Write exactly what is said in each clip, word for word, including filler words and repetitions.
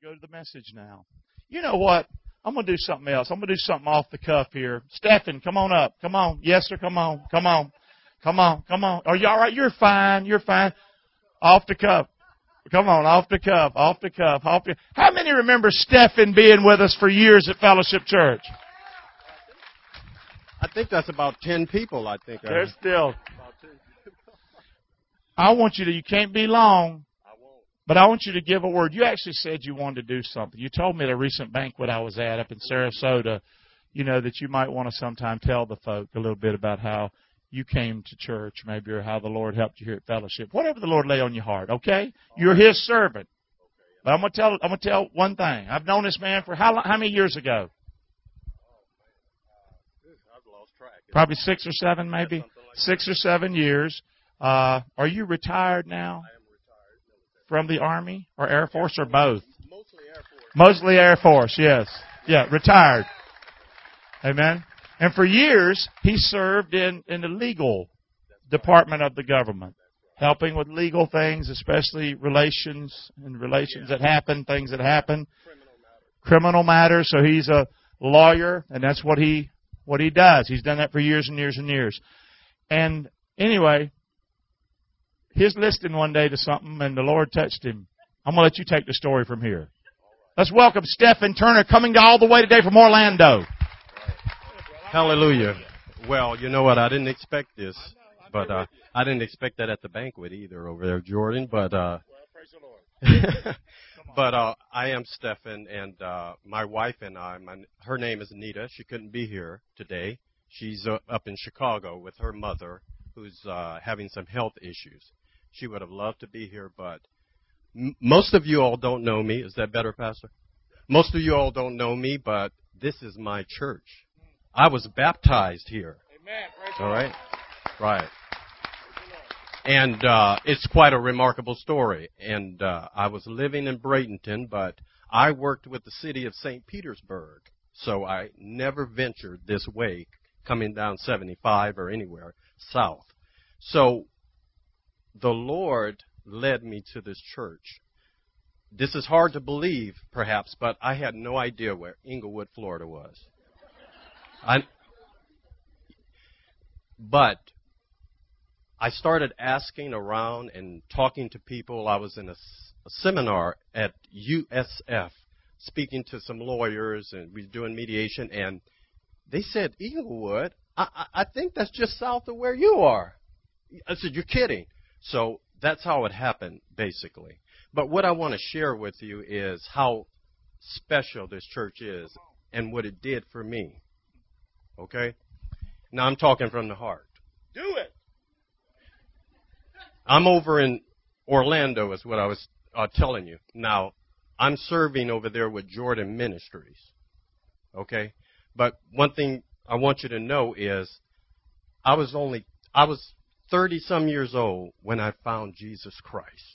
go to the message now. You know what? I'm going to do something else. I'm going to do something off the cuff here. Stephen, come on up. Come on. Yes, sir. Come on. Come on. Come on. Come on. Are you all right? You're fine. You're fine. Off the cuff. Come on. Off the cuff. Off the cuff. Off the... How many remember Stephen being with us for years at Fellowship Church? I think that's about ten people, I think. There's still. I want you to, you can't be long. But I want you to give a word. You actually said you wanted to do something. You told me at a recent banquet I was at up in Sarasota, you know, that you might want to sometime tell the folk a little bit about how you came to church, maybe, or how the Lord helped you here at Fellowship. Whatever the Lord lay on your heart, okay? You're His servant. But I'm going to tell, I'm going to tell one thing. I've known this man for how long, how many years ago? Probably six or seven, maybe. Six or seven years. Uh, are you retired now? From the Army or Air Force or both? Mostly Air Force. Mostly Air Force, yes. Yeah, retired. Amen. And for years, he served in, in the legal department of the government, helping with legal things, especially relations and relations that happen, things that happen. Criminal matters. So he's a lawyer, and that's what he what he does. He's done that for years and years and years. And anyway, his listening one day to something, and the Lord touched him. I'm going to let you take the story from here. Let's welcome Stephen Turner, coming all the way today from Orlando. Hallelujah. Well, you know what? I didn't expect this, but uh, I didn't expect that at the banquet either over there, Jordan. But uh, but uh, I am Stephen, and uh, my wife and I, my, her name is Anita. She couldn't be here today. She's uh, up in Chicago with her mother, who's uh, having some health issues. She would have loved to be here, but m- most of you all don't know me. Is that better, Pastor? Most of you all don't know me, but this is my church. I was baptized here. Amen. Praise all right? Right. And uh, it's quite a remarkable story. And uh, I was living in Bradenton, but I worked with the city of Saint Petersburg, so I never ventured this way, coming down seventy-five or anywhere south. So the Lord led me to this church. This is hard to believe, perhaps, but I had no idea where Englewood, Florida was. I, but I started asking around and talking to people. I was in a, a seminar at U S F, speaking to some lawyers, and we were doing mediation, and they said, Englewood, I, I, I think that's just south of where you are. I said, you're kidding. So that's how it happened, basically. But what I want to share with you is how special this church is and what it did for me. Okay? Now I'm talking from the heart. Do it. I'm over in Orlando is what I was uh, telling you. Now, I'm serving over there with Jordan Ministries. Okay? But one thing I want you to know is I was only, I was thirty-some years old when I found Jesus Christ.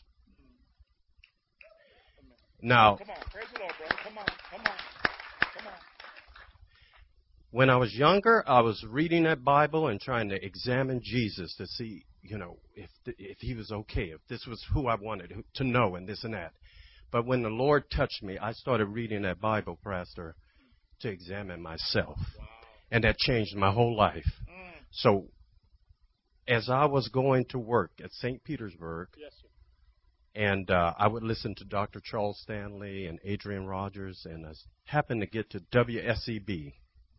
Now, come on, praise the Lord, brother. Come on, come on, come on. When I was younger, I was reading that Bible and trying to examine Jesus to see, you know, if if he was okay, if this was who I wanted to know and this and that. But when the Lord touched me, I started reading that Bible, Pastor, to examine myself. Wow. And that changed my whole life. Mm. So as I was going to work at Saint Petersburg, yes, sir. and uh, I would listen to Doctor Charles Stanley and Adrian Rogers, and I happened to get to W S E B.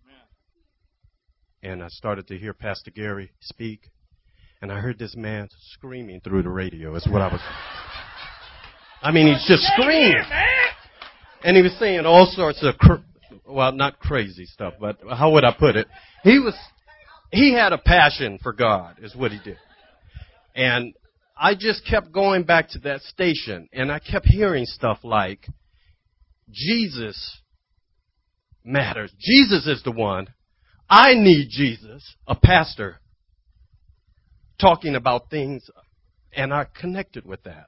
And I started to hear Pastor Gary speak, and I heard this man screaming through the radio. Is what I was. I mean, he's just screaming, and he was saying all sorts of, cr- well, not crazy stuff, but how would I put it? He was, he had a passion for God, is what he did, and I just kept going back to that station, and I kept hearing stuff like, Jesus matters. Jesus is the one. I need Jesus, a pastor, talking about things, and I connected with that.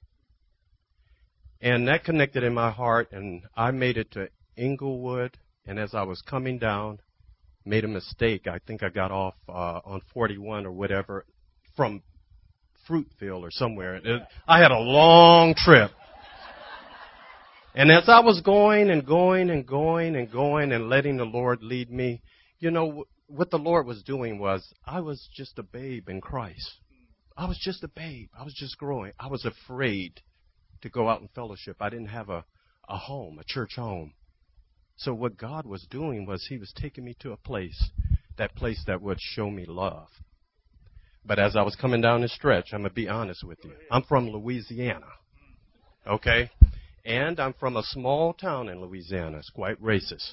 And that connected in my heart, and I made it to Englewood, and as I was coming down, made a mistake. I think I got off uh, on forty-one or whatever from Fruitville or somewhere. It, I had a long trip. And as I was going and going and going and going and letting the Lord lead me, you know, what the Lord was doing was I was just a babe in Christ. I was just a babe. I was just growing. I was afraid to go out and fellowship. I didn't have a, a home, a church home. So what God was doing was he was taking me to a place, that place that would show me love. But as I was coming down this stretch, I'm going to be honest with you. I'm from Louisiana, okay? And I'm from a small town in Louisiana. It's quite racist.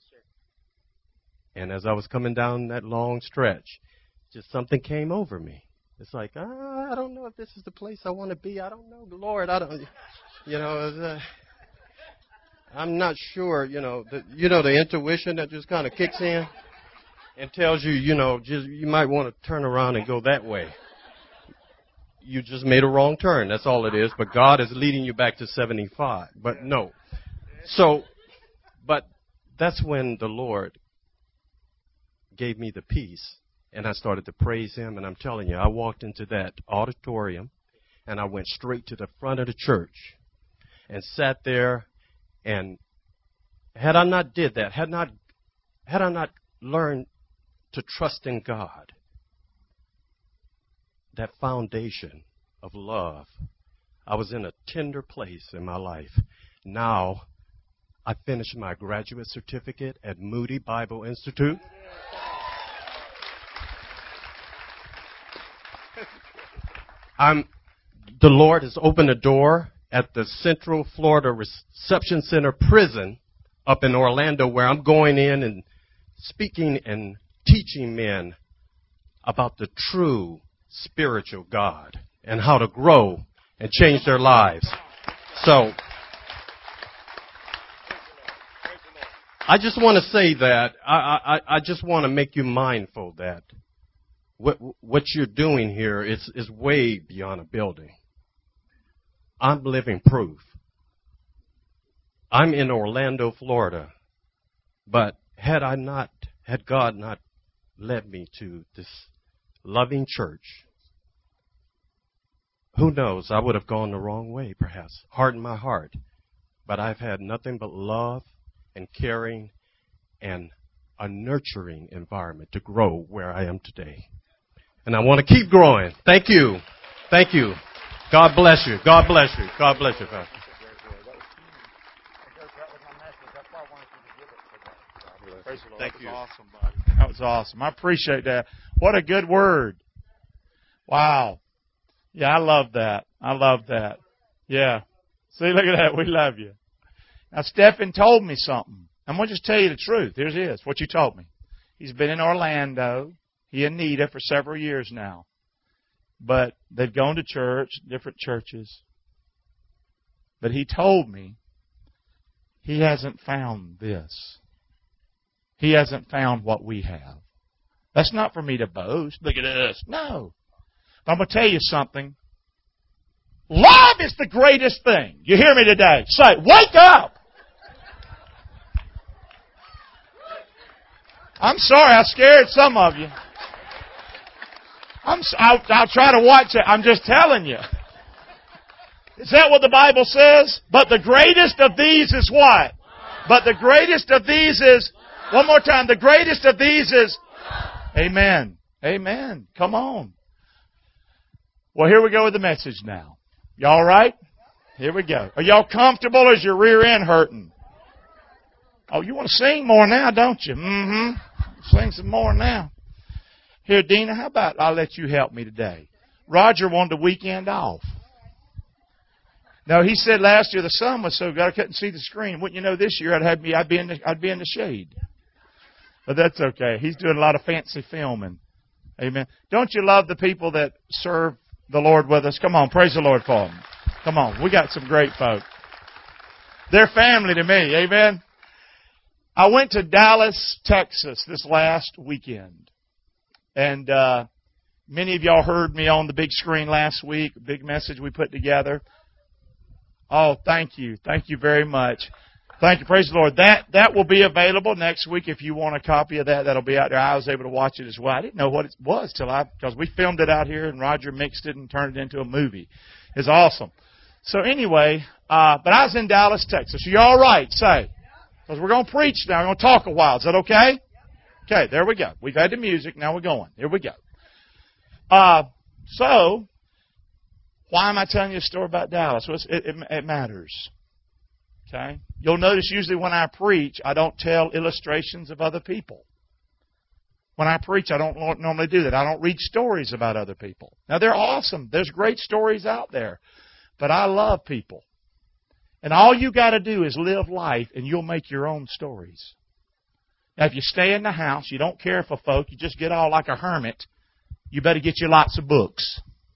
And as I was coming down that long stretch, just something came over me. It's like, ah, I don't know if this is the place I want to be. I don't know, Lord. I don't, you know, uh, I'm not sure. You know, the, you know, the intuition that just kind of kicks in and tells you, you know, just you might want to turn around and go that way. You just made a wrong turn. That's all it is. But God is leading you back to seventy-five. But no. So, but that's when the Lord gave me the peace. And I started to praise him, and I'm telling you, I walked into that auditorium, and I went straight to the front of the church and sat there, and had I not did that, had not, had I not learned to trust in God, that foundation of love, I was in a tender place in my life. Now, I finished my graduate certificate at Moody Bible Institute. I'm, the Lord has opened a door at the Central Florida Reception Center prison up in Orlando, where I'm going in and speaking and teaching men about the true spiritual God and how to grow and change their lives. So I just want to say that I, I, I just want to make you mindful that What, what you're doing here is, is way beyond a building. I'm living proof. I'm in Orlando, Florida. But had I not, had God not led me to this loving church, who knows, I would have gone the wrong way, perhaps, hardened my heart. But I've had nothing but love and caring and a nurturing environment to grow where I am today. And I want to keep growing. Thank you. Thank you. God bless you. God bless you. God bless you, Pastor. Thank you. Awesome, buddy. That was awesome. I appreciate that. What a good word. Wow. Yeah, I love that. I love that. Yeah. See, look at that. We love you. Now, Stephen told me something. I'm going to just tell you the truth. Here's it. What you told me. He's been in Orlando. He and Nita for several years now. But they've gone to church, different churches. But he told me he hasn't found this. He hasn't found what we have. That's not for me to boast. Look at us. No. But I'm going to tell you something. Love is the greatest thing. You hear me today? Say, wake up! I'm sorry I scared some of you. I'm, I'll, I'll try to watch it. I'm just telling you. Is that what the Bible says? But the greatest of these is what? But the greatest of these is, one more time, the greatest of these is, amen. Amen. Come on. Well, here we go with the message now. Y'all all right? Here we go. Are y'all comfortable or is your rear end hurting? Oh, you want to sing more now, don't you? Mm-hmm. Sing some more now. Here, Dina, how about I'll let you help me today? Roger wanted the weekend off. No, he said last year the sun was so good I couldn't see the screen. Wouldn't you know, this year I'd have me I'd be in the I'd be in the shade. But that's okay. He's doing a lot of fancy filming. Amen. Don't you love the people that serve the Lord with us? Come on, praise the Lord for them. Come on, we got some great folk. They're family to me. Amen. I went to Dallas, Texas this last weekend. And uh many of y'all heard me on the big screen last week, big message we put together. Oh, thank you. Thank you very much. Thank you. Praise the Lord. That that will be available next week if you want a copy of that. That'll be out there. I was able to watch it as well. I didn't know what it was till I, because we filmed it out here and Roger mixed it and turned it into a movie. It's awesome. So anyway, Uh, but I was in Dallas, Texas. Are you all right? Say. Because we're going to preach now. We're going to talk a while. Is that okay? Okay, there we go. We've had the music. Now we're going. Here we go. Uh, so, why am I telling you a story about Dallas? Well, it, it, it matters. Okay? You'll notice usually when I preach, I don't tell illustrations of other people. When I preach, I don't normally do that. I don't read stories about other people. Now, they're awesome. There's great stories out there. But I love people. And all you got to do is live life, and you'll make your own stories. Now, if you stay in the house, you don't care for folk, you just get all like a hermit, you better get you lots of books.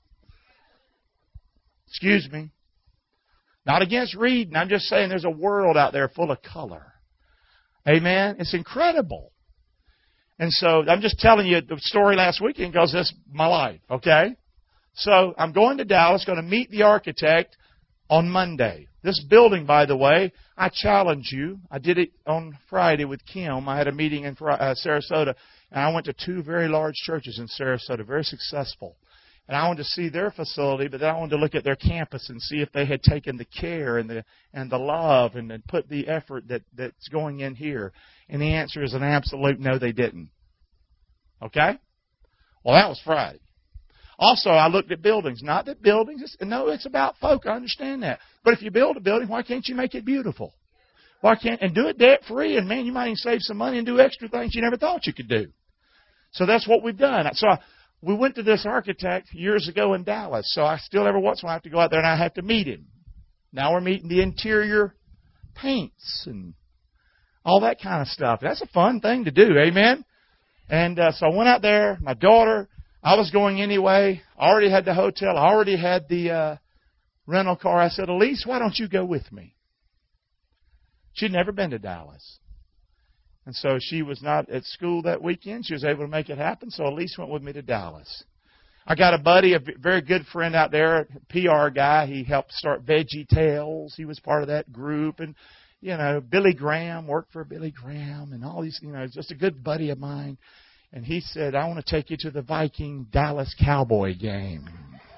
Excuse me. Not against reading. I'm just saying there's a world out there full of color. Amen? It's incredible. And so I'm just telling you the story last weekend because that's my life, okay? So I'm going to Dallas, going to meet the architect on Monday. This building, by the way, I challenge you. I did it on Friday with Kim. I had a meeting in uh, Sarasota, and I went to two very large churches in Sarasota, very successful. And I wanted to see their facility, but then I wanted to look at their campus and see if they had taken the care and the and the love and, and put the effort that, that's going in here. And the answer is an absolute no, they didn't. Okay? Well, that was Friday. Also, I looked at buildings. Not that buildings, it's, no, it's about folk. I understand that. But if you build a building, why can't you make it beautiful? Why can't, and do it debt-free, and man, you might even save some money and do extra things you never thought you could do. So that's what we've done. So I, we went to this architect years ago in Dallas, so I still every once in a while have to go out there and I have to meet him. Now we're meeting the interior paints and all that kind of stuff. That's a fun thing to do, amen? And uh, so I went out there, my daughter, I was going anyway. I already had the hotel. I already had the uh, rental car. I said, Elise, why don't you go with me? She'd never been to Dallas. And so she was not at school that weekend. She was able to make it happen. So Elise went with me to Dallas. I got a buddy, a very good friend out there, a P R guy. He helped start Veggie Tales. He was part of that group. And, you know, Billy Graham, worked for Billy Graham and all these, you know, just a good buddy of mine. And he said, I want to take you to the Viking Dallas Cowboy game.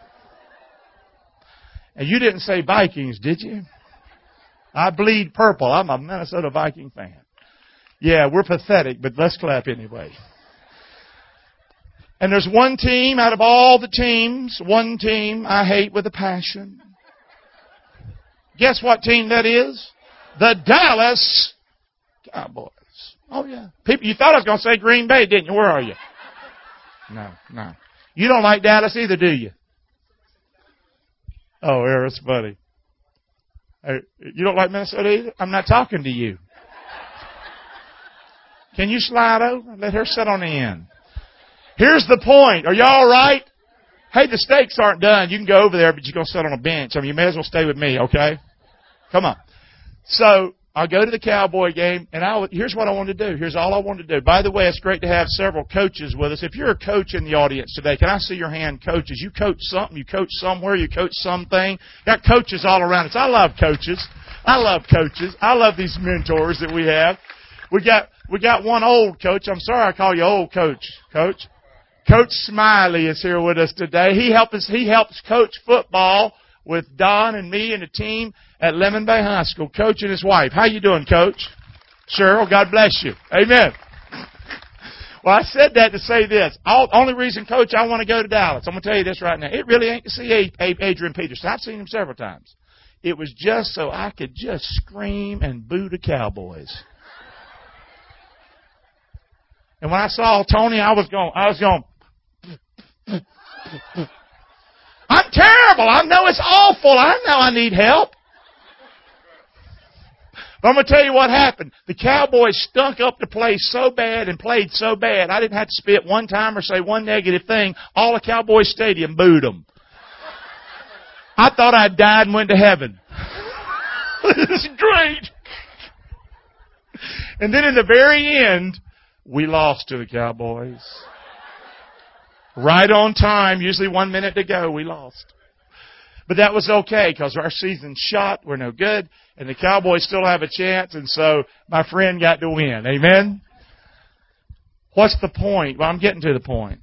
And you didn't say Vikings, did you? I bleed purple. I'm a Minnesota Viking fan. Yeah, we're pathetic, but let's clap anyway. And there's one team out of all the teams, one team I hate with a passion. Guess what team that is? The Dallas Cowboys. Oh, yeah. People, you thought I was going to say Green Bay, didn't you? Where are you? No, no. You don't like Dallas either, do you? Oh, yeah, that's funny. Hey, you don't like Minnesota either? I'm not talking to you. Can you slide over? Let her sit on the end. Here's the point. Are y'all all right? Hey, the steaks aren't done. You can go over there, but you're going to sit on a bench. I mean, you may as well stay with me, okay? Come on. So, I go to the Cowboy game, and I, here's what I want to do. Here's all I want to do. By the way, it's great to have several coaches with us. If you're a coach in the audience today, can I see your hand, coaches? You coach something, you coach somewhere, you coach something. Got coaches all around us. I love coaches. I love coaches. I love these mentors that we have. We got we got one old coach. I'm sorry I call you old coach, Coach. Coach Smiley is here with us today. He helps he helps coach football with Don and me and the team at Lemon Bay High School. Coach and his wife. How you doing, Coach? Cheryl, God bless you. Amen. Well, I said that to say this. All, only reason, Coach, I want to go to Dallas. I'm going to tell you this right now. It really ain't to see Adrian Peterson. I've seen him several times. It was just so I could just scream and boo the Cowboys. And when I saw Tony, I was going, I was going, I'm terrible. I know it's awful. I know I need help. But I'm going to tell you what happened. The Cowboys stunk up the place so bad and played so bad, I didn't have to spit one time or say one negative thing. All of Cowboy Stadium booed them. I thought I'd died and went to heaven. This is great. And then in the very end, we lost to the Cowboys. Right on time, usually one minute to go, we lost. But that was okay because our season's shot. We're no good. And the Cowboys still have a chance. And so my friend got to win. Amen? What's the point? Well, I'm getting to the point.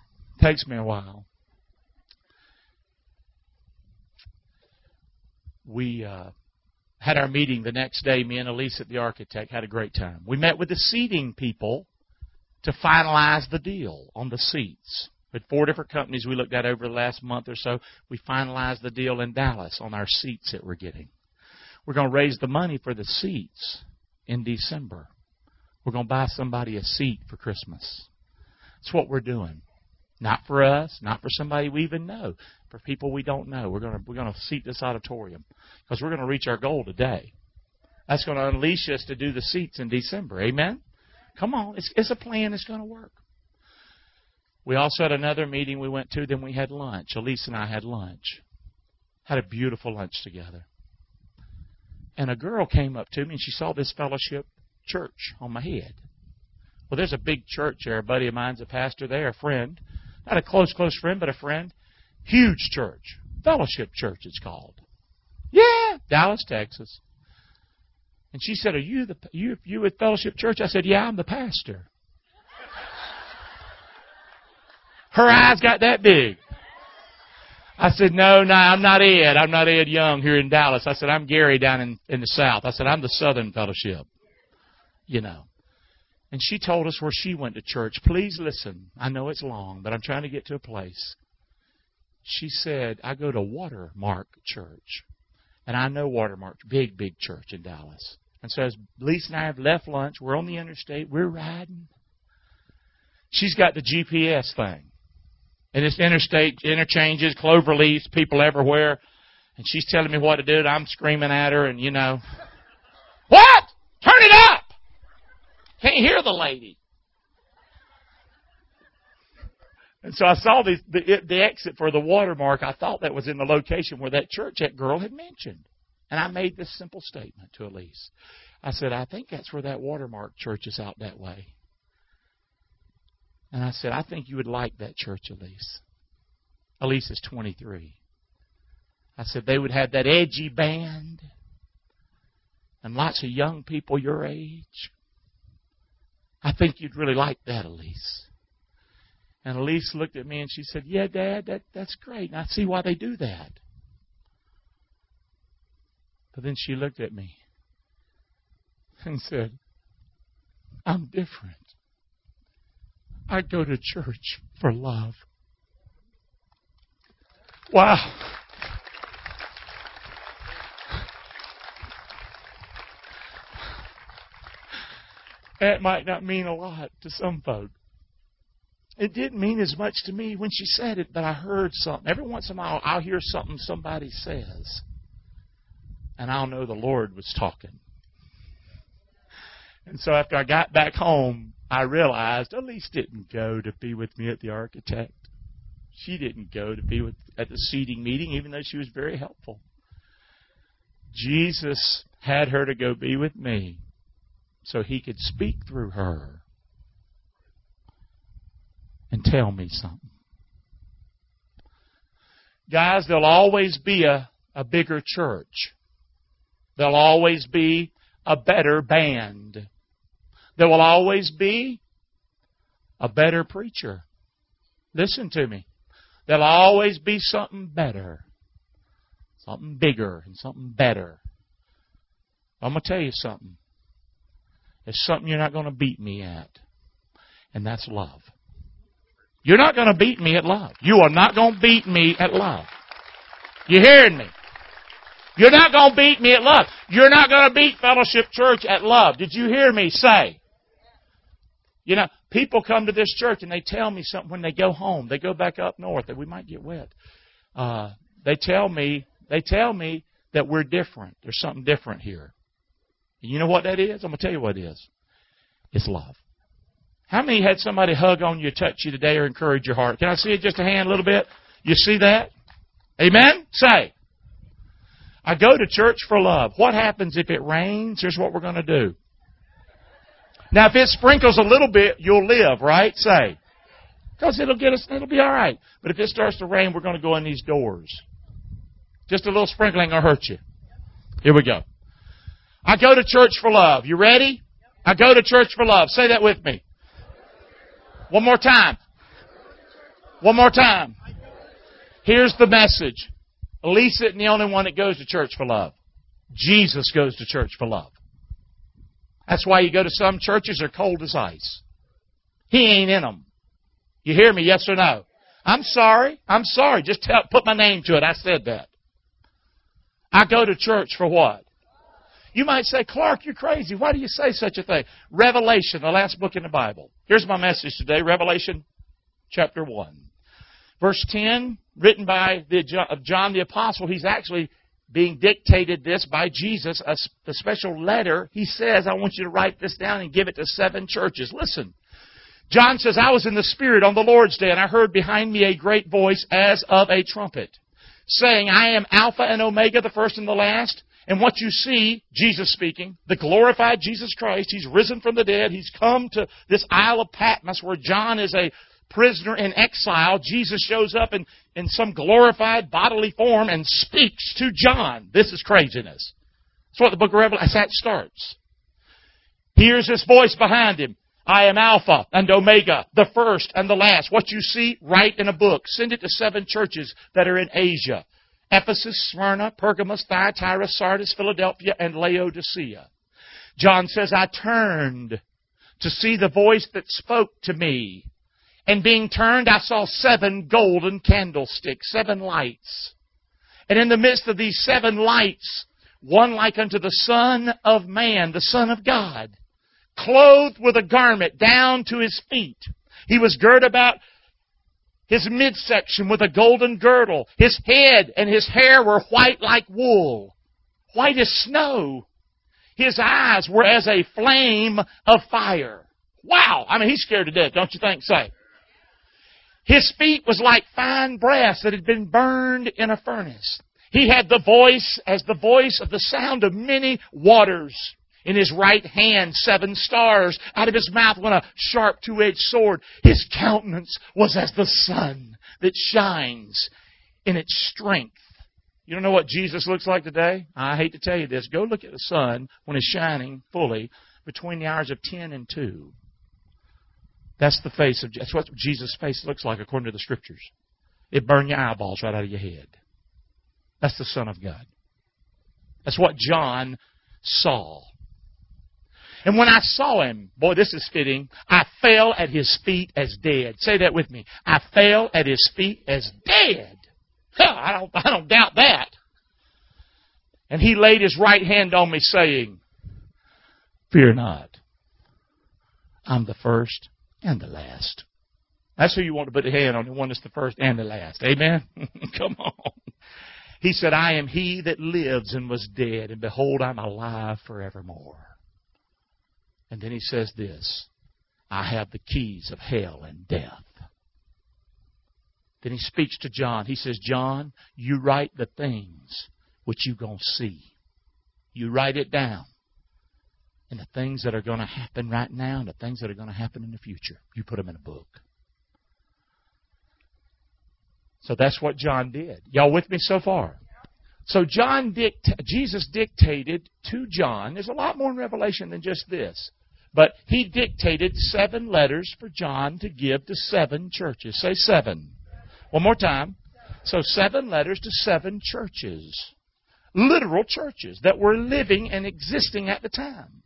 Takes me a while. we uh, had our meeting the next day. Me and Elisa, the architect, had a great time. We met with the seating people to finalize the deal on the seats. With four different companies we looked at over the last month or so, we finalized the deal in Dallas on our seats that we're getting. We're going to raise the money for the seats in December. We're going to buy somebody a seat for Christmas. That's what we're doing. Not for us, not for somebody we even know, for people we don't know. We're going to we're going to seat this auditorium because we're going to reach our goal today. That's going to unleash us to do the seats in December. Amen? Come on, it's, it's a plan that's going to work. We also had another meeting we went to, then we had lunch. Elise and I had lunch. Had a beautiful lunch together. And a girl came up to me and she saw this fellowship church on my head. Well, there's a big church there. A buddy of mine's a pastor there, a friend. Not a close, close friend, but a friend. Huge church. Fellowship Church, it's called. Yeah, Dallas, Texas. And she said, are you the you you with Fellowship Church? I said, yeah, I'm the pastor. Her eyes got that big. I said, no, no, I'm not Ed. I'm not Ed Young here in Dallas. I said, I'm Gary down in, in the South. I said, I'm the Southern Fellowship. You know. And she told us where she went to church. Please listen. I know it's long, but I'm trying to get to a place. She said, I go to Watermark Church. And I know Watermark, big, big church in Dallas. And so as Lisa and I have left lunch, we're on the interstate, we're riding. She's got the G P S thing. And this interstate interchanges, clover leaves, people everywhere. And she's telling me what to do, and I'm screaming at her, and you know. What? Turn it up! Can't hear the lady. And so I saw the, the, the exit for the Watermark. I thought that was in the location where that church that girl had mentioned. And I made this simple statement to Elise. I said, I think that's where that Watermark church is out that way. And I said, I think you would like that church, Elise. Elise is twenty-three. I said, they would have that edgy band and lots of young people your age. I think you'd really like that, Elise. And Elise looked at me and she said, yeah, Dad, that, that's great. And I see why they do that. But then she looked at me and said, I'm different. I go to church for love. Wow. That might not mean a lot to some folk. It didn't mean as much to me when she said it, but I heard something. Every once in a while, I'll hear something somebody says, and I'll know the Lord was talking. And so after I got back home, I realized Elise didn't go to be with me at the architect. She didn't go to be with at the seating meeting, even though she was very helpful. Jesus had her to go be with me so He could speak through her and tell me something. Guys, there'll always be a, a bigger church. There'll always be a better band. There will always be a better preacher. Listen to me. There'll always be something better. Something bigger and something better. I'm going to tell you something. It's something you're not going to beat me at. And that's love. You're not going to beat me at love. You are not going to beat me at love. You hearing me? You're not going to beat me at love. You're not going to beat Fellowship Church at love. Did you hear me say? You know, people come to this church and they tell me something when they go home. They go back up north that we might get wet. Uh, they tell me, they tell me that we're different. There's something different here. And you know what that is? I'm going to tell you what it is. It's love. How many had somebody hug on you, touch you today, or encourage your heart? Can I see it just a hand a little bit? You see that? Amen? Say. I go to church for love. What happens if it rains? Here's what we're going to do. Now, if it sprinkles a little bit, you'll live, right? Say. Because it'll get us, it'll be all right. But if it starts to rain, we're going to go in these doors. Just a little sprinkling will hurt you. Here we go. I go to church for love. You ready? I go to church for love. Say that with me. One more time. One more time. Here's the message. Lisa isn't the only one that goes to church for love. Jesus goes to church for love. That's why you go to some churches, they're cold as ice. He ain't in them. You hear me, yes or no? I'm sorry. I'm sorry. Just tell, put my name to it. I said that. I go to church for what? You might say, Clark, you're crazy. Why do you say such a thing? Revelation, the last book in the Bible. Here's my message today. Revelation chapter one. Verse ten, written by the, of John the Apostle. He's actually being dictated this by Jesus, a, a special letter. He says, I want you to write this down and give it to seven churches. Listen. John says, I was in the Spirit on the Lord's day, and I heard behind me a great voice as of a trumpet, saying, I am Alpha and Omega, the first and the last. And what you see, Jesus speaking, the glorified Jesus Christ, He's risen from the dead. He's come to this Isle of Patmos where John is a prisoner in exile. Jesus shows up in, in some glorified bodily form and speaks to John. This is craziness. That's what the book of Revelation, that's how it starts. Here's this voice behind him. I am Alpha and Omega, the first and the last. What you see, write in a book. Send it to seven churches that are in Asia. Ephesus, Smyrna, Pergamos, Thyatira, Sardis, Philadelphia, and Laodicea. John says, I turned to see the voice that spoke to me. And being turned, I saw seven golden candlesticks, seven lights. And in the midst of these seven lights, one like unto the Son of Man, the Son of God, clothed with a garment down to His feet. He was girt about His midsection with a golden girdle. His head and His hair were white like wool, white as snow. His eyes were as a flame of fire. Wow! I mean, he's scared to death, don't you think so? His feet was like fine brass that had been burned in a furnace. He had the voice as the voice of the sound of many waters. In His right hand, seven stars. Out of His mouth went a sharp two-edged sword. His countenance was as the sun that shines in its strength. You don't know what Jesus looks like today? I hate to tell you this. Go look at the sun when it's shining fully between the hours of ten and two. That's the face of, that's what Jesus' face looks like according to the Scriptures. It burned your eyeballs right out of your head. That's the Son of God. That's what John saw. And when I saw Him, boy, this is fitting, I fell at His feet as dead. Say that with me. I fell at His feet as dead. I don't, I don't doubt that. And He laid His right hand on me saying, fear not. I'm the first and the last. That's who you want to put a hand on, the one that's the first and the last. Amen? Come on. He said, I am He that lives and was dead, and behold, I'm alive forevermore. And then He says this, I have the keys of hell and death. Then He speaks to John. He says, John, you write the things which you're going to see. You write it down. And the things that are going to happen right now and the things that are going to happen in the future, you put them in a book. So that's what John did. Y'all with me so far? So John dict- Jesus dictated to John. There's a lot more in Revelation than just this. But He dictated seven letters for John to give to seven churches. Say seven. One more time. So seven letters to seven churches. Literal churches that were living and existing at the time.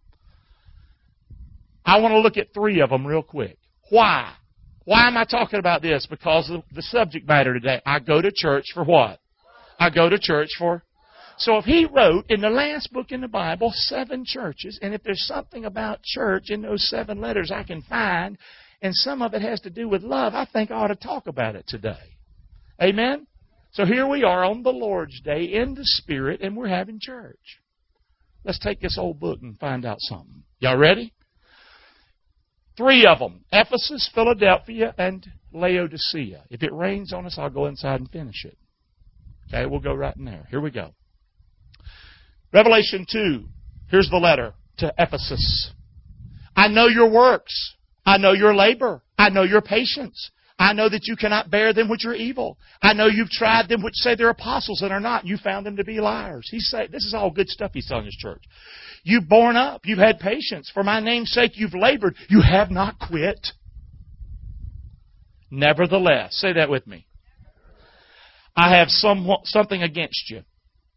I want to look at three of them real quick. Why? Why am I talking about this? Because of the subject matter today. I go to church for what? I go to church for... So if He wrote in the last book in the Bible seven churches, and if there's something about church in those seven letters I can find, and some of it has to do with love, I think I ought to talk about it today. Amen? So here we are on the Lord's Day in the Spirit, and we're having church. Let's take this old book and find out something. Y'all ready? Three of them. Ephesus, Philadelphia, and Laodicea. If it rains on us, I'll go inside and finish it. Okay, we'll go right in there. Here we go. Revelation two. Here's the letter to Ephesus. I know your works. I know your labor. I know your patience. I know that you cannot bear them which are evil. I know you've tried them which say they're apostles and are not. You found them to be liars. He's saying, this is all good stuff He's telling His church. You've borne up. You've had patience. For my name's sake, you've labored. You have not quit. Nevertheless, say that with me. I have some, something against you.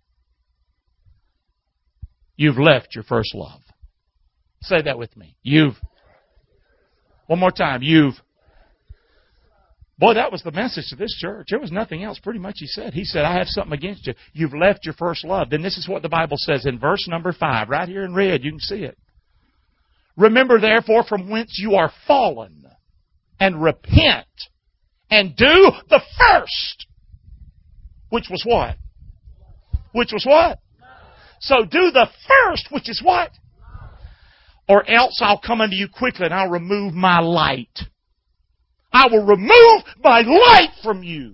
You've left your first love. Say that with me. You've. One more time. You've. Boy, that was the message to this church. There was nothing else pretty much he said. He said, I have something against you. You've left your first love. Then this is what the Bible says in verse number five. Right here in red. You can see it. Remember therefore from whence you are fallen. And repent. And do the first. Which was what? Which was what? So do the first, which is what? Or else I'll come unto you quickly and I'll remove my light. I will remove my light from you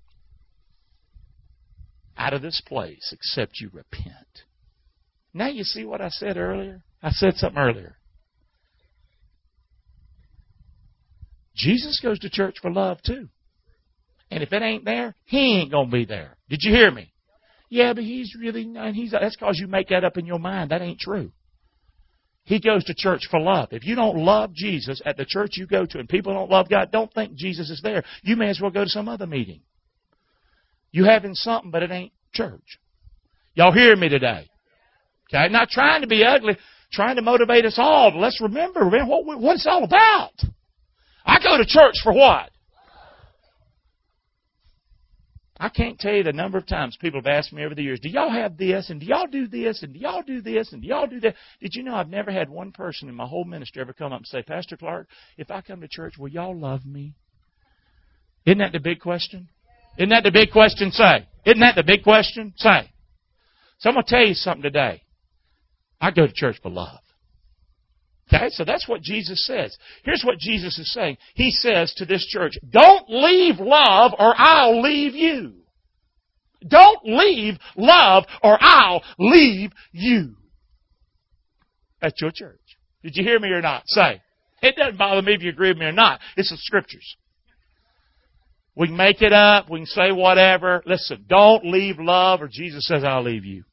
out of this place except you repent. Now you see what I said earlier? I said something earlier. Jesus goes to church for love too. And if it ain't there, He ain't going to be there. Did you hear me? Yeah, but He's really not. He's, that's because you make that up in your mind. That ain't true. He goes to church for love. If you don't love Jesus at the church you go to and people don't love God, don't think Jesus is there. You may as well go to some other meeting. You having something, but it ain't church. Y'all hear me today? Okay, not trying to be ugly, trying to motivate us all. But let's remember, man, what, what it's all about. I go to church for what? I can't tell you the number of times people have asked me over the years, do y'all have this, and do y'all do this, and do y'all do this, and do y'all do that? Did you know I've never had one person in my whole ministry ever come up and say, Pastor Clark, if I come to church, will y'all love me? Isn't that the big question? Isn't that the big question? Say. Isn't that the big question? Say. So I'm going to tell you something today. I go to church for love. Okay, so that's what Jesus says. Here's what Jesus is saying. He says to this church, don't leave love or I'll leave you. Don't leave love or I'll leave you. That's your church. Did you hear me or not? Say. It doesn't bother me if you agree with me or not. It's the Scriptures. We can make it up. We can say whatever. Listen, don't leave love or Jesus says I'll leave you.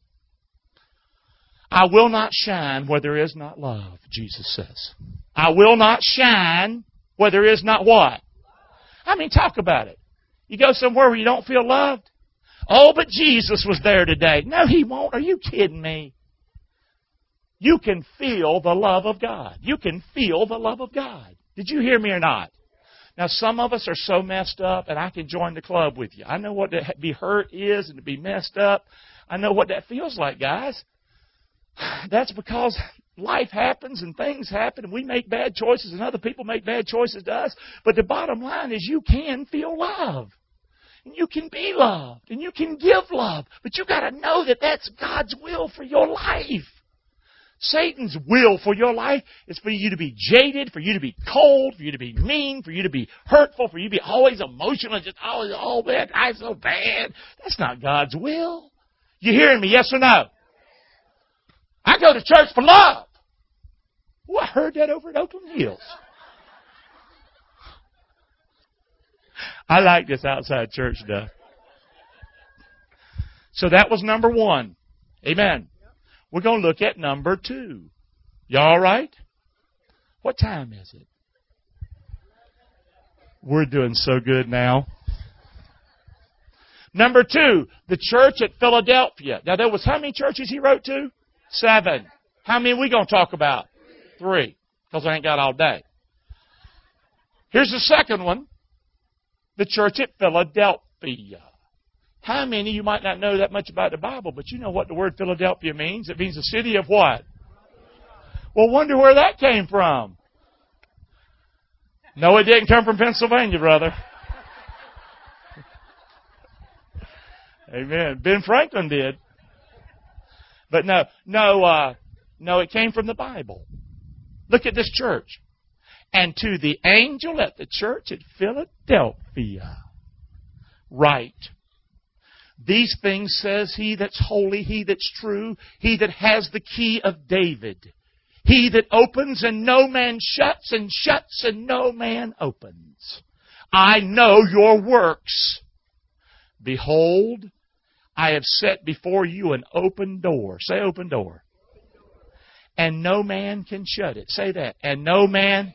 I will not shine where there is not love, Jesus says. I will not shine where there is not what? I mean, talk about it. You go somewhere where you don't feel loved? Oh, but Jesus was there today. No, He won't. Are you kidding me? You can feel the love of God. You can feel the love of God. Did you hear me or not? Now, some of us are so messed up, and I can join the club with you. I know what to be hurt is and to be messed up. I know what that feels like, guys. That's because life happens and things happen and we make bad choices and other people make bad choices to us. But the bottom line is you can feel love. And you can be loved. And you can give love. But you got to know that that's God's will for your life. Satan's will for your life is for you to be jaded, for you to be cold, for you to be mean, for you to be hurtful, for you to be always emotional, just always, oh man, I'm so bad. That's not God's will. You hearing me, yes or no? I go to church for love. Oh, I heard that over at Oakland Hills. I like this outside church stuff. So that was number one. Amen. We're going to look at number two. Y'all all right? What time is it? We're doing so good now. Number two, the church at Philadelphia. Now there was how many churches he wrote to? Seven. How many are we going to talk about? Three. Because I ain't got all day. Here's the second one. The church at Philadelphia. How many, you might not know that much about the Bible, but you know what the word Philadelphia means? It means the city of what? Well, wonder where that came from. No, it didn't come from Pennsylvania, brother. Amen. Ben Franklin did. But no, no, uh, no, it came from the Bible. Look at this church. And to the angel at the church at Philadelphia, write, these things says he that's holy, he that's true, he that has the key of David, he that opens and no man shuts, and shuts and no man opens. I know your works. Behold, I have set before you an open door. Say open door. And no man can shut it. Say that. And no man.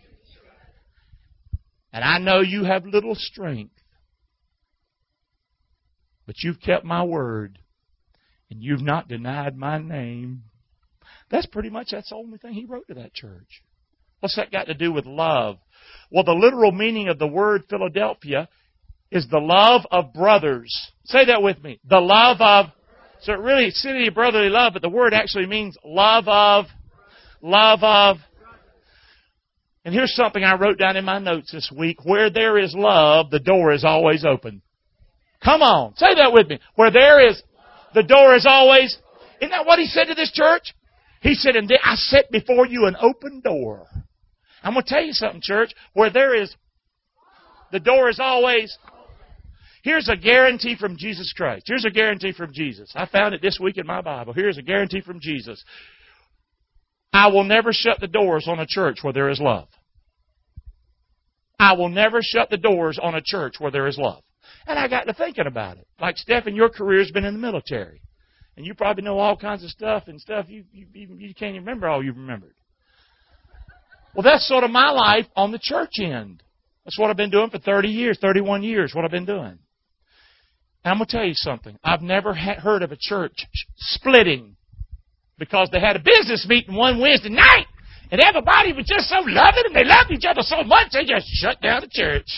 And I know you have little strength. but you've kept my word, and you've not denied my name. That's pretty much, that's the only thing he wrote to that church. What's that got to do with love? Well, the literal meaning of the word Philadelphia is the love of brothers. Say that with me. The love of, so it really, city of brotherly love, but the word actually means love of, love of. And here's something I wrote down in my notes this week. Where there is love, the door is always open. Come on. Say that with me. Where there is, the door is always, isn't that what he said to this church? He said, and I set before you an open door. I'm going to tell you something, church. Where there is, the door is always. Here's a guarantee from Jesus Christ. Here's a guarantee from Jesus. I found it this week in my Bible. Here's a guarantee from Jesus. I will never shut the doors on a church where there is love. I will never shut the doors on a church where there is love. And I got to thinking about it. Like, Stephen, your career's been in the military. And you probably know all kinds of stuff and stuff you, you, you can't even remember all you've remembered. Well, that's sort of my life on the church end. That's what I've been doing for thirty years, thirty-one years, what I've been doing. And I'm going to tell you something. I've never ha- heard of a church splitting because they had a business meeting one Wednesday night and everybody was just so loving and they loved each other so much they just shut down the church.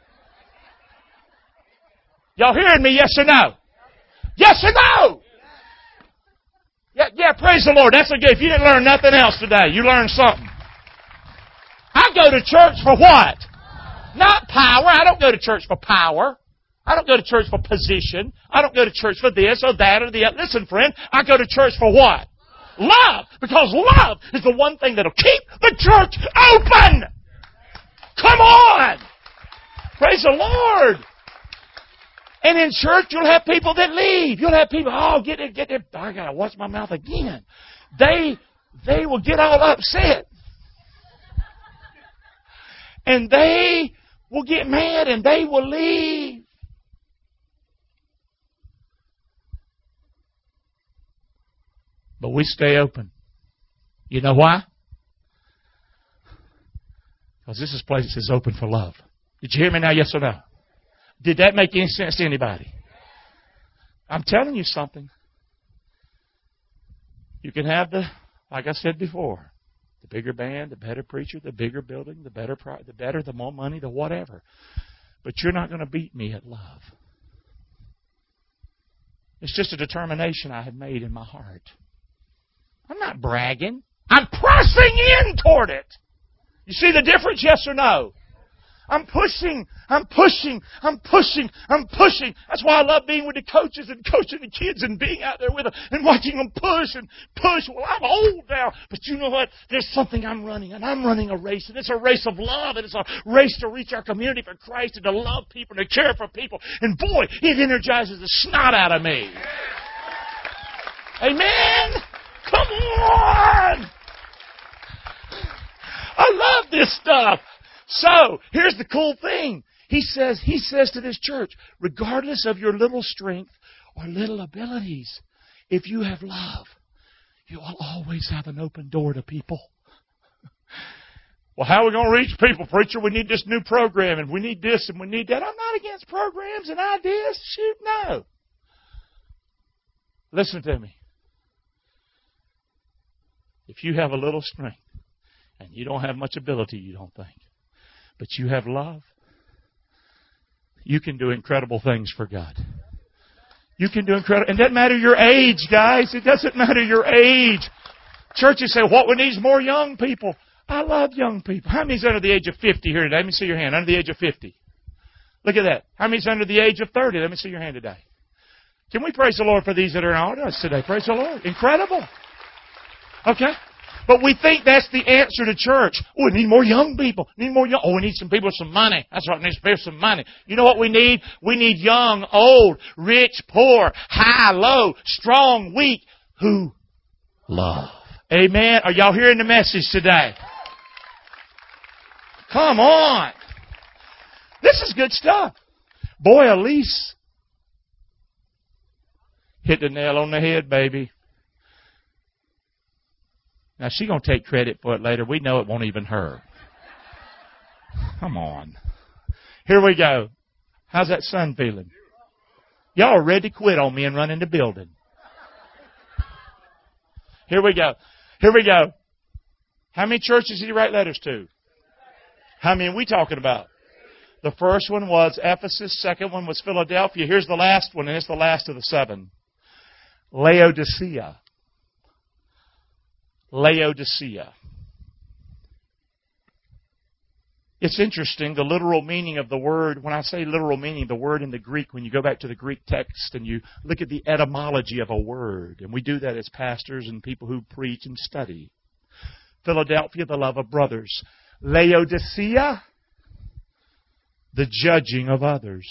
Y'all hearing me, yes or no? Yes or no? Yeah, yeah, praise the Lord. That's okay. If you didn't learn nothing else today, you learned something. I go to church for what? Not power. I don't go to church for power. I don't go to church for position. I don't go to church for this or that or the other. Listen, friend, I go to church for what? Love. Because love is the one thing that'll keep the church open. Come on. Praise the Lord. And in church, you'll have people that leave. You'll have people, oh, get it, get it. I got to watch my mouth again. They, they will get all upset. And they will get mad and they will leave. But we stay open. You know why? Because this is place is open for love. Did you hear me now, yes or no? Did that make any sense to anybody? I'm telling you something. You can have the, like I said before, the bigger band, the better preacher, the bigger building, the better, the better, the more money, the whatever. But you're not going to beat me at love. It's just a determination I have made in my heart. I'm not bragging. I'm pressing in toward it. You see the difference, yes or no? I'm pushing, I'm pushing, I'm pushing, I'm pushing. That's why I love being with the coaches and coaching the kids and being out there with them and watching them push and push. Well, I'm old now, but you know what? There's something I'm running, and I'm running a race, and it's a race of love, and it's a race to reach our community for Christ and to love people and to care for people. And boy, it energizes the snot out of me. Amen? Come on! I love this stuff. So, here's the cool thing. He says, he says to this church, regardless of your little strength or little abilities, if you have love, you will always have an open door to people. Well, how are we going to reach people, preacher? We need this new program, and we need this, and we need that. I'm not against programs and ideas. Shoot, no. Listen to me. If you have a little strength, and you don't have much ability, you don't think, but you have love, you can do incredible things for God. You can do incredible. It doesn't matter your age, guys. It doesn't matter your age. Churches say, what we need is more young people. I love young people. How many's under the age of fifty here today? Let me see your hand. Under the age of fifty. Look at that. How many's under the age of thirty? Let me see your hand today. Can we praise the Lord for these that are in our audience today? Praise the Lord. Incredible. Okay? But we think that's the answer to church. Oh, we need more young people. We need more young. Oh, we need some people with some money. That's right. We need some people with some money. You know what we need? We need young, old, rich, poor, high, low, strong, weak, who love. Amen. Are y'all hearing the message today? Come on. This is good stuff. Boy, Elise hit the nail on the head, baby. Now, she's going to take credit for it later. We know it won't even her. Come on. Here we go. How's that son feeling? Y'all are ready to quit on me and run in the building. Here we go. Here we go. How many churches did he write letters to? How many are we talking about? The first one was Ephesus. Second one was Philadelphia. Here's the last one, and it's the last of the seven. Laodicea. Laodicea. It's interesting, the literal meaning of the word, when I say literal meaning, the word in the Greek, when you go back to the Greek text and you look at the etymology of a word, and we do that as pastors and people who preach and study. Philadelphia, the love of brothers. Laodicea, the judging of others.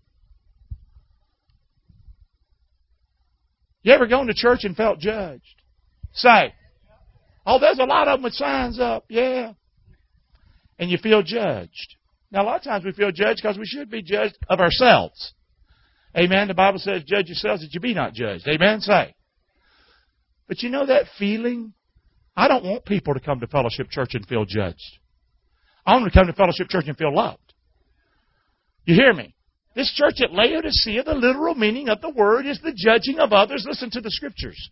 You ever gone to church and felt judged? Say, oh, there's a lot of them with signs up. Yeah. And you feel judged. Now, a lot of times we feel judged because we should be judged of ourselves. Amen. The Bible says, judge yourselves that you be not judged. Amen. Say. But you know that feeling? I don't want people to come to Fellowship Church and feel judged. I want them to come to Fellowship Church and feel loved. You hear me? This church at Laodicea, the literal meaning of the word is the judging of others. Listen to the Scriptures.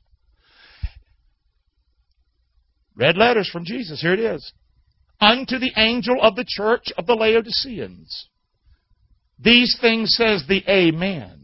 Red letters from Jesus. Here it is. Unto the angel of the church of the Laodiceans. These things says the Amen.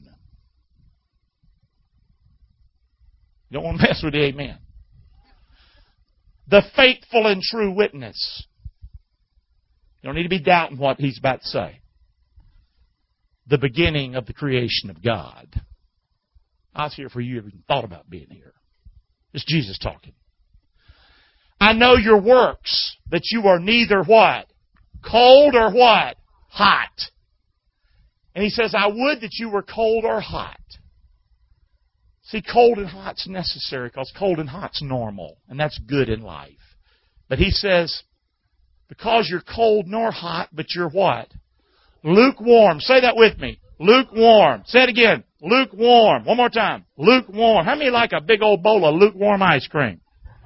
You don't want to mess with the Amen. The faithful and true witness. You don't need to be doubting what he's about to say. The beginning of the creation of God. I was here for you if you thought about being here. It's Jesus talking. I know your works, that you are neither what? Cold or what? Hot. And he says, I would that you were cold or hot. See, cold and hot's necessary because cold and hot's normal, and that's good in life. But he says, because you're cold nor hot, but you're what? Lukewarm. Say that with me. Lukewarm. Say it again. Lukewarm. One more time. Lukewarm. How many like a big old bowl of lukewarm ice cream?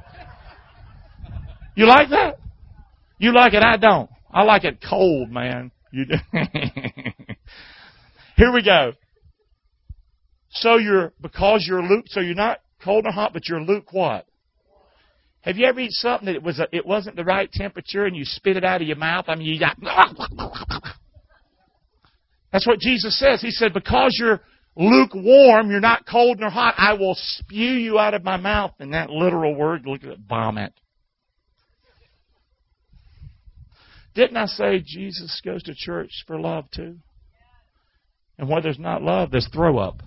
You like that? You like it? I don't. I like it cold, man. You do. Here we go. So you're, because you're luke, so you're not cold or hot, but you're luke what? Have you ever eaten something that it was a, it wasn't the right temperature and you spit it out of your mouth? I mean, you got. That's what Jesus says. He said, because you're lukewarm, you're not cold nor hot, I will spew you out of my mouth. And that literal word, look at it, vomit. Didn't I say Jesus goes to church for love too? And where there's not love, there's throw up.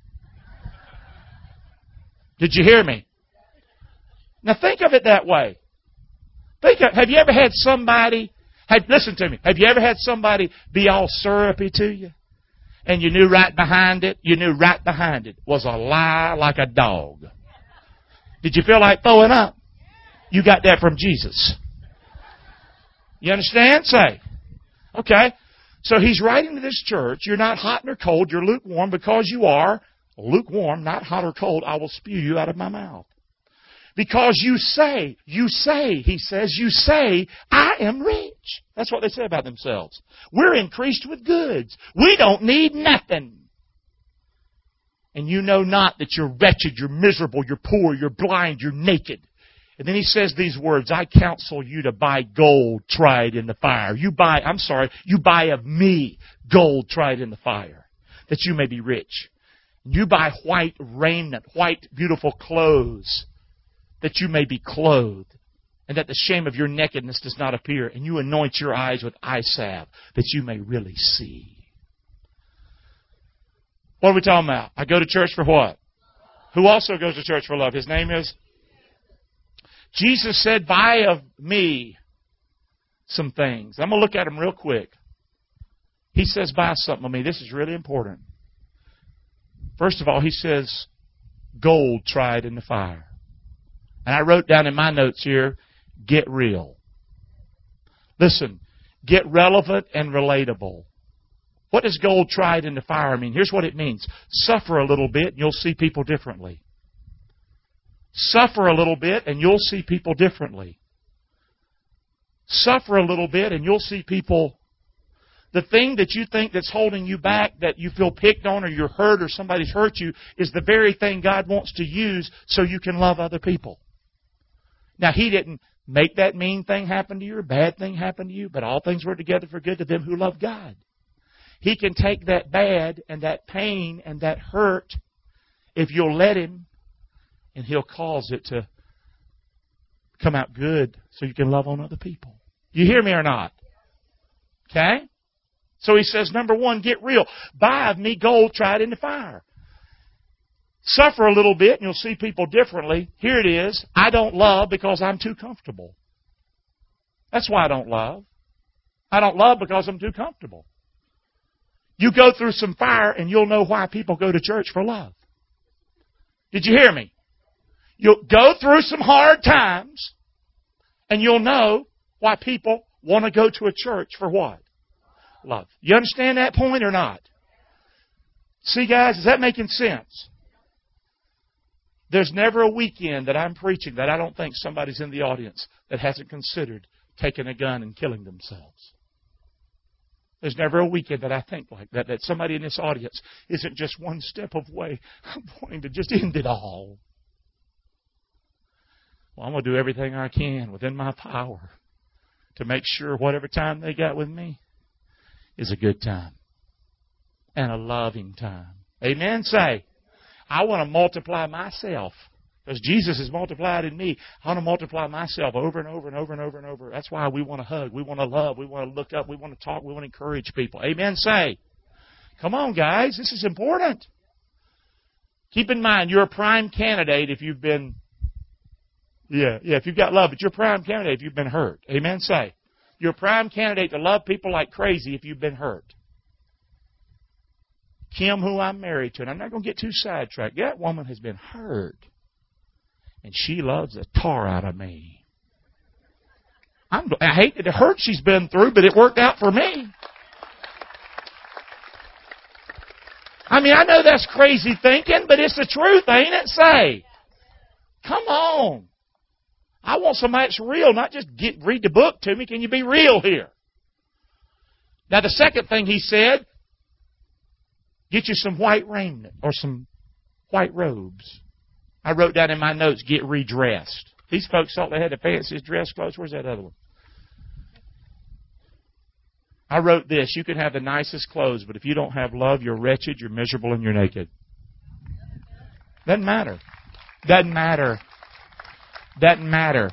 Did you hear me? Now think of it that way. Think of, have you ever had somebody, have, listen to me, have you ever had somebody be all syrupy to you? And you knew right behind it, you knew right behind it was a lie like a dog. Did you feel like throwing up? You got that from Jesus. You understand? Say. Okay. So he's writing to this church, you're not hot nor cold, you're lukewarm. Because you are lukewarm, not hot or cold, I will spew you out of my mouth. Because you say, you say, he says, you say, I am rich. That's what they say about themselves. We're increased with goods. We don't need nothing. And you know not that you're wretched, you're miserable, you're poor, you're blind, you're naked. And then he says these words, I counsel you to buy gold tried in the fire. You buy, I'm sorry, you buy of me gold tried in the fire, that you may be rich. You buy white raiment, white beautiful clothes, that you may be clothed, and that the shame of your nakedness does not appear. And you anoint your eyes with eye salve, that you may really see. What are we talking about? I go to church for what? Who also goes to church for love? His name is? Jesus said, buy of me some things. I'm going to look at them real quick. He says, buy something of me. This is really important. First of all, he says, gold tried in the fire. And I wrote down in my notes here, get real. Listen, get relevant and relatable. What does gold tried in the fire mean? Here's what it means. Suffer a little bit and you'll see people differently. Suffer a little bit and you'll see people differently. Suffer a little bit and you'll see people. The thing that you think that's holding you back, that you feel picked on or you're hurt or somebody's hurt you, is the very thing God wants to use so you can love other people. Now, He didn't make that mean thing happen to you or bad thing happen to you, but all things work together for good to them who love God. He can take that bad and that pain and that hurt, if you'll let Him, and He'll cause it to come out good so you can love on other people. You hear me or not? Okay? So He says, number one, get real. Buy of me gold tried in the fire. Suffer a little bit and you'll see people differently. Here it is. I don't love because I'm too comfortable. That's why I don't love. I don't love because I'm too comfortable. You go through some fire and you'll know why people go to church for love. Did you hear me? You'll go through some hard times and you'll know why people want to go to a church for what? Love. You understand that point or not? See, guys, is that making sense? There's never a weekend that I'm preaching that I don't think somebody's in the audience that hasn't considered taking a gun and killing themselves. There's never a weekend that I think like that, that somebody in this audience isn't just one step away from wanting to just end it all. Well, I'm going to do everything I can within my power to make sure whatever time they got with me is a good time and a loving time. Amen? Say, I want to multiply myself because Jesus is multiplied in me. I want to multiply myself over and over and over and over and over. That's why we want to hug. We want to love. We want to look up. We want to talk. We want to encourage people. Amen? Say, come on, guys. This is important. Keep in mind, you're a prime candidate if you've been, yeah, yeah, if you've got love, but you're a prime candidate if you've been hurt. Amen? Say, you're a prime candidate to love people like crazy if you've been hurt. Kim, who I'm married to, and I'm not going to get too sidetracked, that woman has been hurt. And she loves the tar out of me. I'm, I hate the hurt she's been through, but it worked out for me. I mean, I know that's crazy thinking, but it's the truth, ain't it? Say, come on. I want somebody that's real, not just get read the book to me. Can you be real here? Now, the second thing he said, get you some white raiment or some white robes. I wrote down in my notes, get redressed. These folks thought they had the fanciest dress clothes. Where's that other one? I wrote this, you can have the nicest clothes, but if you don't have love, you're wretched, you're miserable, and you're naked. Doesn't matter. Doesn't matter. Doesn't matter.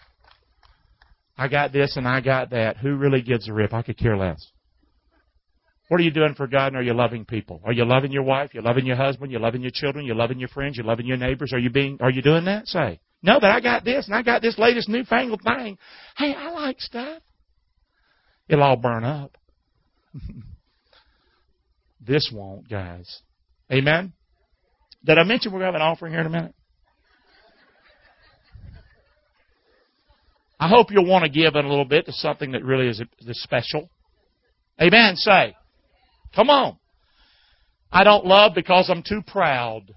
I got this and I got that. Who really gives a rip? I could care less. What are you doing for God, and are you loving people? Are you loving your wife? You loving your husband? You loving your children? You loving your friends? You loving your neighbors? Are you being? Are you doing that? Say, no, but I got this and I got this latest newfangled thing. Hey, I like stuff. It'll all burn up. This won't, guys. Amen? Did I mention we're going to have an offering here in a minute? I hope you'll want to give in a little bit to something that really is, is special. Amen? Say, come on. I don't love because I'm too proud.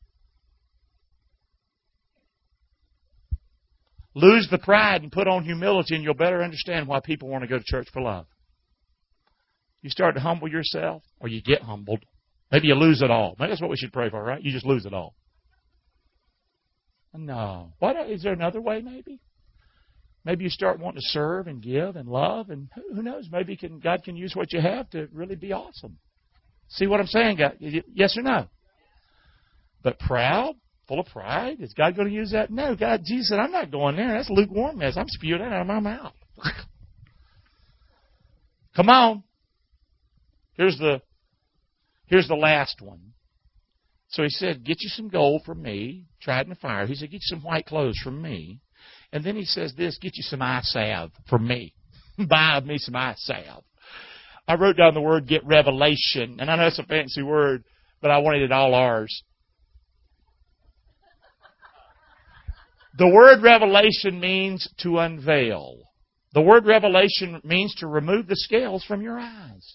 Lose the pride and put on humility, and you'll better understand why people want to go to church for love. You start to humble yourself, or you get humbled. Maybe you lose it all. Maybe that's what we should pray for, right? You just lose it all. No. What, is there another way, maybe? Maybe you start wanting to serve and give and love, and who knows, maybe can, God can use what you have to really be awesome. See what I'm saying, God? Yes or no? But proud, full of pride, is God going to use that? No, God, Jesus said, I'm not going there. That's lukewarm mess. I'm spewing that out of my mouth. Come on. Here's the, here's the last one. So he said, get you some gold from me, tried in the fire. He said, get you some white clothes from me. And then he says this, get you some eye salve from me. Buy me some eye salve. I wrote down the word get revelation. And I know it's a fancy word, but I wanted it all ours. The word revelation means to unveil. The word revelation means to remove the scales from your eyes.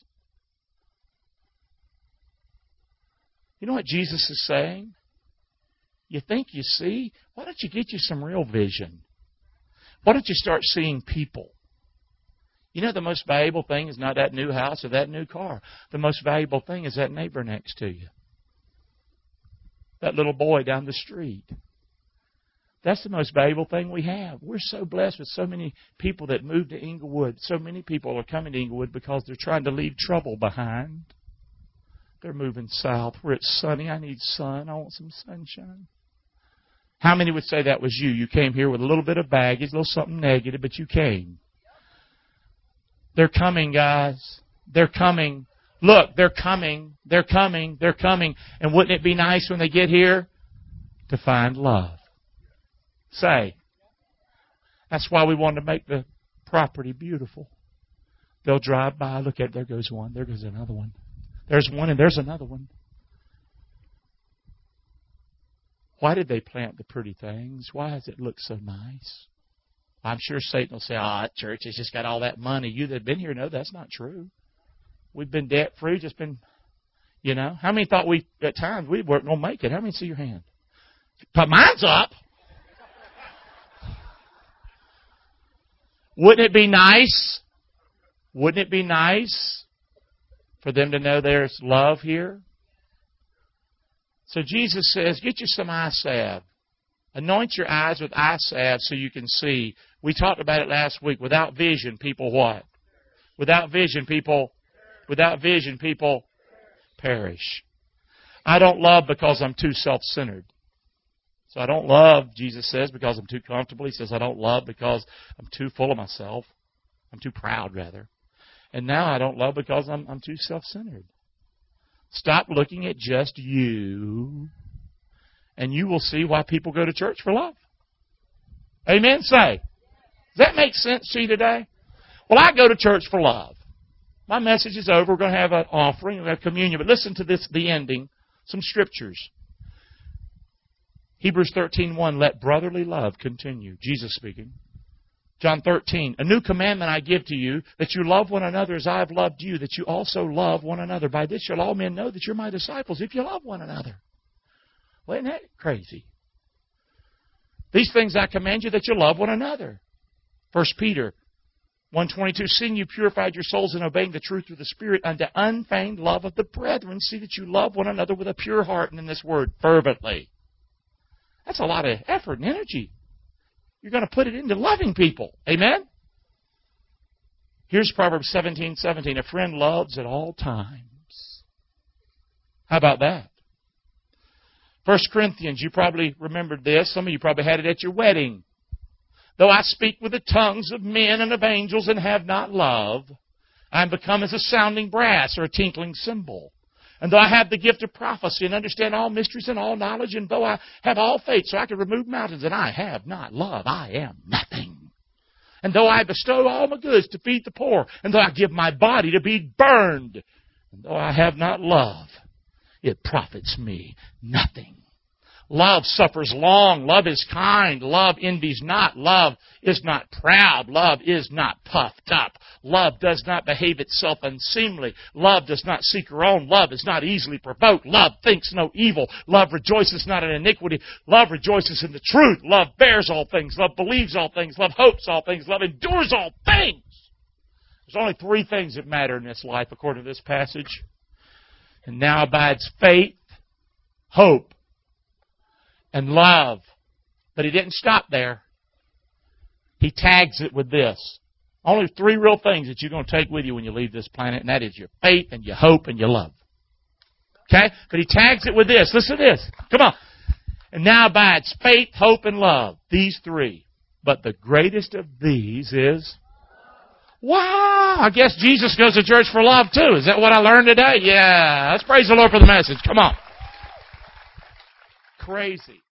You know what Jesus is saying? You think you see? Why don't you get you some real vision? Why don't you start seeing people You know, the most valuable thing is not that new house or that new car. The most valuable thing is that neighbor next to you. That little boy down the street. That's the most valuable thing we have. We're so blessed with so many people that move to Inglewood. So many people are coming to Inglewood because they're trying to leave trouble behind. They're moving south where it's sunny. I need sun. I want some sunshine. How many would say that was you? You came here with a little bit of baggage, a little something negative, but you came. They're coming, guys. They're coming. Look, they're coming. They're coming. They're coming. And wouldn't it be nice when they get here to find love? Say. That's why we want to make the property beautiful. They'll drive by, look at it, there goes one, there goes another one. There's one and there's another one. Why did they plant the pretty things? Why does it look so nice? I'm sure Satan will say, ah, oh, church has just got all that money. You that have been here know that's not true. We've been debt-free, just been, you know. How many thought we, at times, we weren't going to make it? How many see your hand? But mine's up. Wouldn't it be nice? Wouldn't it be nice for them to know there's love here? So Jesus says, get you some eye salve. Anoint your eyes with eye salve so you can see. We talked about it last week. Without vision, people what? Without vision, people, without vision, people perish. I don't love because I'm too self-centered. So I don't love, Jesus says, because I'm too comfortable. He says I don't love because I'm too full of myself. I'm too proud, rather. And now I don't love because I'm, I'm too self-centered. Stop looking at just you, and you will see why people go to church for love. Amen? Say. Does that make sense to you today? Well, I go to church for love. My message is over. We're going to have an offering. We're going to have communion. But listen to this, the ending. Some scriptures. Hebrews thirteen one, let brotherly love continue. Jesus speaking. John thirteen, a new commandment I give to you, that you love one another as I have loved you, that you also love one another. By this shall all men know that you're my disciples, if you love one another. Well, isn't that crazy? These things I command you, that you love one another. First Peter one twenty-two, seeing you purified your souls in obeying the truth through the Spirit unto unfeigned love of the brethren, see that you love one another with a pure heart, and in this word, fervently. That's a lot of effort and energy. You're going to put it into loving people. Amen? Here's Proverbs seventeen seventeen. A friend loves at all times. How about that? First Corinthians, you probably remembered this. Some of you probably had it at your wedding. Though I speak with the tongues of men and of angels and have not love, I am become as a sounding brass or a tinkling cymbal. And though I have the gift of prophecy and understand all mysteries and all knowledge, and though I have all faith so I can remove mountains, and I have not love, I am nothing. And though I bestow all my goods to feed the poor, and though I give my body to be burned, and though I have not love, it profits me nothing. Love suffers long. Love is kind. Love envies not. Love is not proud. Love is not puffed up. Love does not behave itself unseemly. Love does not seek her own. Love is not easily provoked. Love thinks no evil. Love rejoices not in iniquity. Love rejoices in the truth. Love bears all things. Love believes all things. Love hopes all things. Love endures all things. There's only three things that matter in this life according to this passage. And now abides faith, hope, and love. But he didn't stop there. He tags it with this. Only three real things that you're going to take with you when you leave this planet, and that is your faith and your hope and your love. Okay? But he tags it with this. Listen to this. Come on. And now abides faith, hope, and love. These three. But the greatest of these is... Wow! I guess Jesus goes to church for love too. Is that what I learned today? Yeah. Let's praise the Lord for the message. Come on. Crazy.